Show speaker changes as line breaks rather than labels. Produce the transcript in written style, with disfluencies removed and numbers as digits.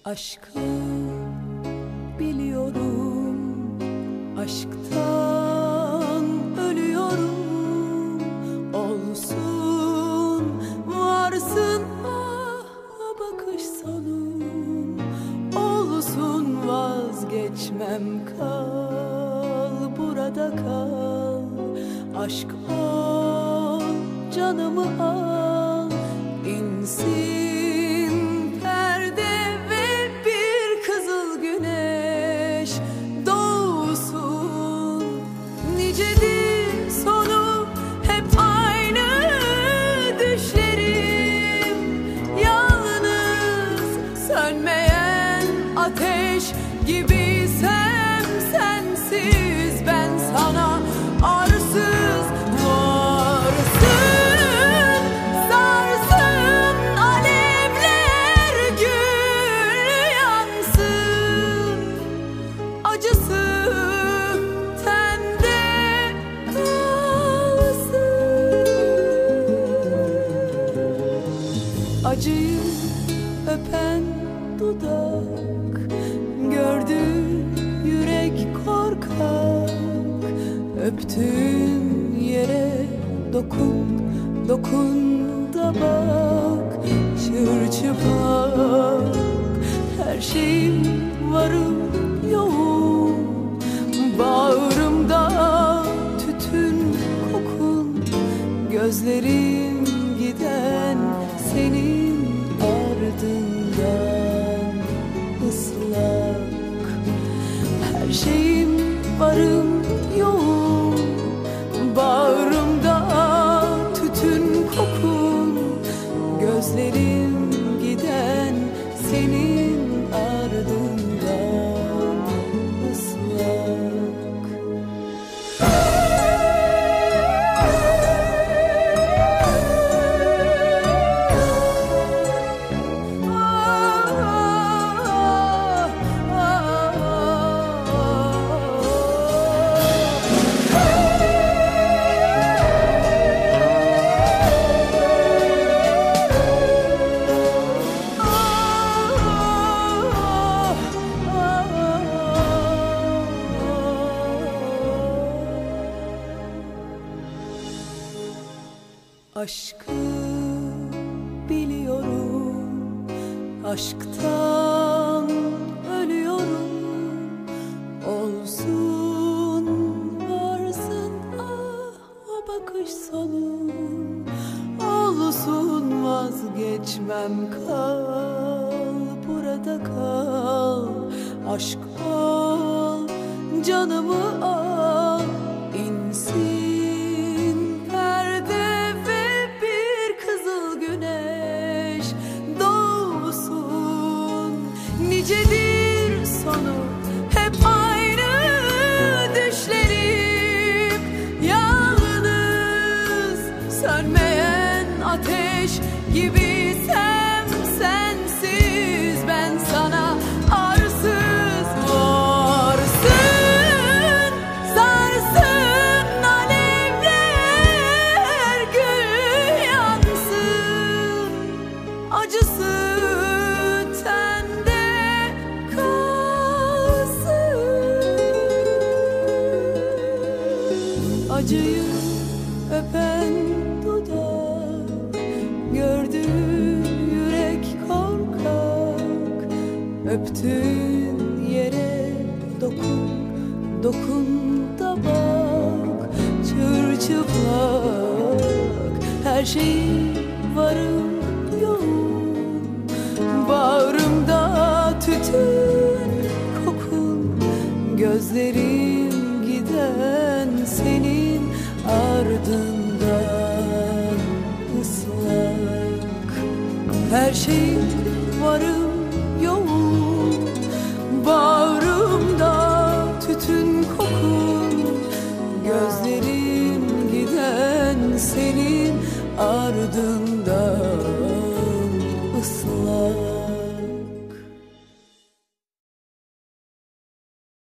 Aşkı biliyorum, aşktan ölüyorum. Olsun varsın bakış sonum, olsun vazgeçmem, kal burada kal. Aşk ol, canımı al, insin ateş gibiysem sensiz ben sana arsız. Varsın sarsın alevler, gül yansın, acısı tende kalsın. Acıyı öpen dudak, gördü yürek korkak. Öptüğün yere dokun, dokun da bak. Çırçıplak her şeyim, varım yoğum. Bağrımda tütün kokun, gözlerim giden senin ardından ıslak. Her şeyim, varım yoğum. Bağrımda tütün kokun, gözlerim giden senin ardından ıslak. Aşkı biliyorum, aşktan ölüyorum. Olsun varsın o bakış sonum, olsun vazgeçmem, kal burada kal. Aşk ol, canımı al, insin nicedir sonu, hep aynı düşlerim. Yalnız sönmeyen ateş gibiysem sensiz ben sana arsız. Varsın sarsın alevler, gül yansın, acısı acıyı öpen dudak, gördü yürek korkak. Öptüğün yere dokun, dokun da bak. Çırçıplak her şeyim, varım yoğum. Bağrımda tütün kokun, gözlerim giden senin ardından ıslak. Her şeyim, varım yoğum. Bağrımda tütün kokun, gözlerim giden senin ardından